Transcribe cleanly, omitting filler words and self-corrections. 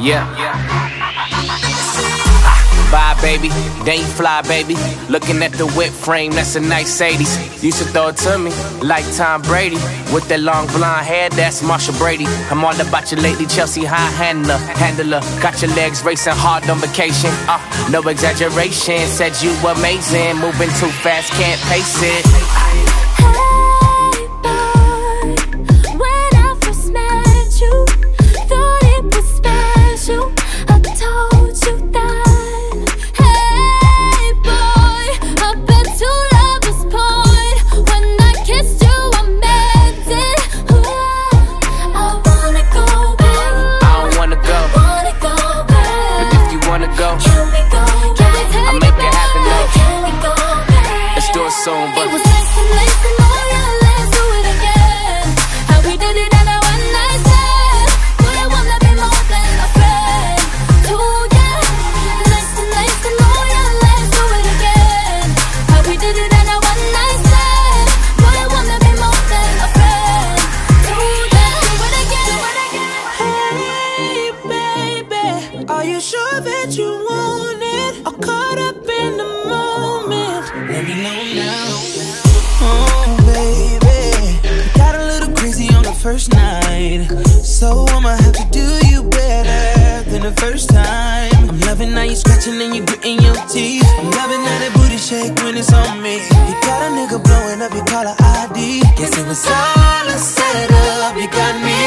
Yeah. Bye, baby. Then you fly, baby. Looking at the whip frame, that's a nice 80s. Used to throw it to me like Tom Brady. With that long blonde hair, that's Marsha Brady. I'm all about you lately, Chelsea high handler. Got your legs racing hard on vacation. No exaggeration, said you amazing. Moving too fast, can't pace it. Soon, but it was nice and late and all, yeah, let's do it again. How we did it on a one night stand. But I wanna be more than a friend. Ooh, yeah. Nice and late and all, yeah, let's do it again. How we did it on a one night stand. But I wanna be more than a friend. Ooh, yeah. Do it again. Hey, baby, are you sure that you want it? Or caught up in the moment? Let me know now. Oh, baby, you got a little crazy on the first night, so I'ma have to do you better than the first time. I'm loving how you scratching and you gritting your teeth. I'm loving how that booty shake when it's on me. You got a nigga blowing up your caller ID. Guess it was all a setup. You got me